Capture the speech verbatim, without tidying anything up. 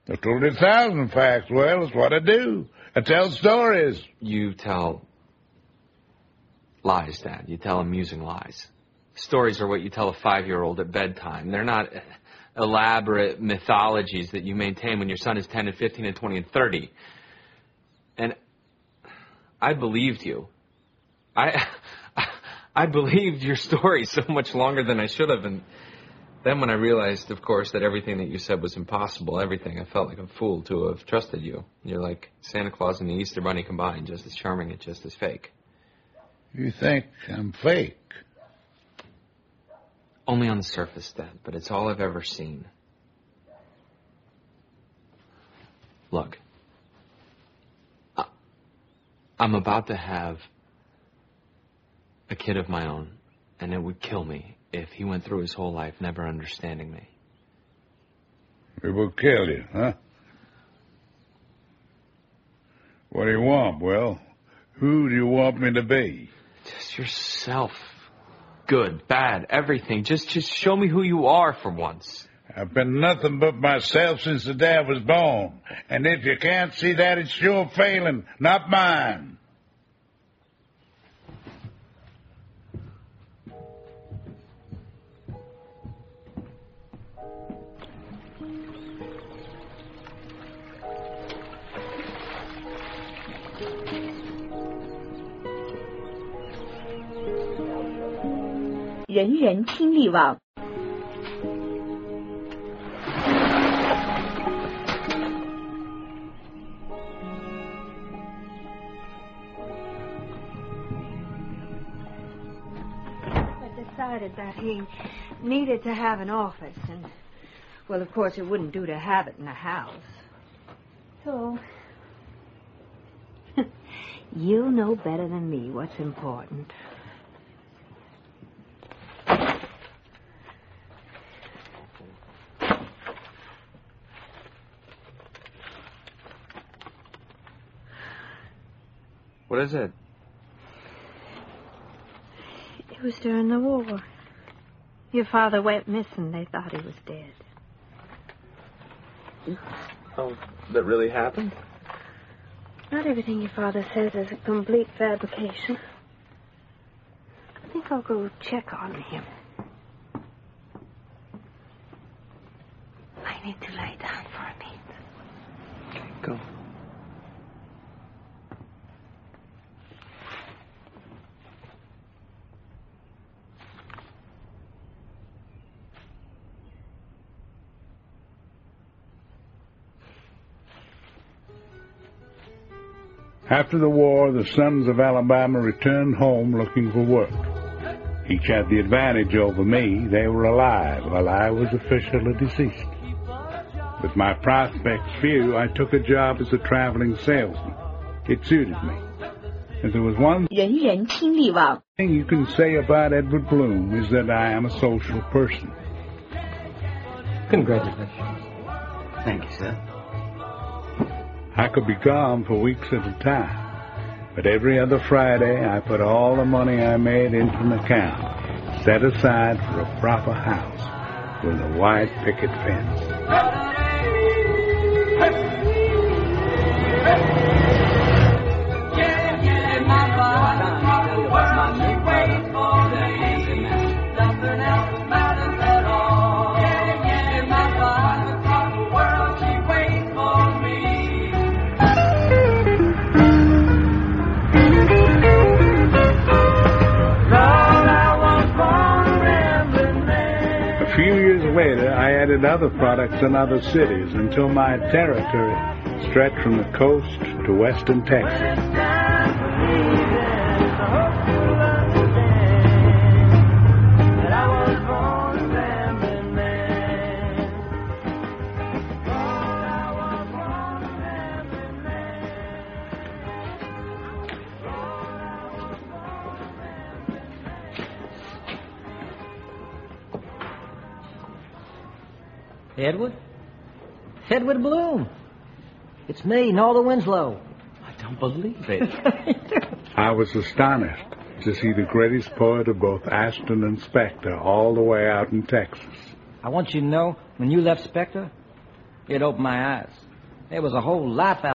I've told you a thousand facts. Well, it's what I do. I tell stories. You tell lies, Dad. You tell amusing lies. Stories are what you tell a five-year-old at bedtime. They're not elaborate mythologies that you maintain when your son is ten and fifteen and twenty and thirty. And I believed you. I I believed your story so much longer than I should have. And then when I realized, of course, that everything that you said was impossible, everything, I felt like a fool to have trusted you. You're like Santa Claus and the Easter Bunny combined, just as charming and just as fake. You think I'm fake? Only on the surface, Dad, but it's all I've ever seen. Look, I, I'm about to have a kid of my own, and it would kill me if he went through his whole life never understanding me. It will kill you, huh? What do you want, Will? Who do you want me to be? Just yourself. Good, bad, everything. Just just show me who you are for once. I've been nothing but myself since the day I was born. And if you can't see that, it's your failing, not mine. "人人听力网。 Decided that he needed to have an office, and, well, of course, it wouldn't do to have it in a house. So, you know better than me what's important. What is it? It was during the war. Your father went missing. They thought he was dead. Oh, that really happened? Not everything your father says is a complete fabrication. I think I'll go check on him. I need to lie down for a bit. Okay, go. After the war, the sons of Alabama returned home looking for work. Each had the advantage over me. They were alive, while I was officially deceased. With my prospects few, I took a job as a traveling salesman. It suited me. If there was one 人人听力网 thing you can say about Edward Bloom is that I am a social person. Congratulations. Thank you, sir. I could be gone for weeks at a time, but every other Friday I put all the money I made into an account, set aside for a proper house with a wide picket fence. Later, I added other products in other cities until my territory stretched from the coast to western Texas. Edward? Edward Bloom. It's me, Norther Winslow. I don't believe it. I was astonished to see the greatest poet of both Aston and Spectre all the way out in Texas. I want you to know, when you left Spectre, It opened my eyes. There was a whole life out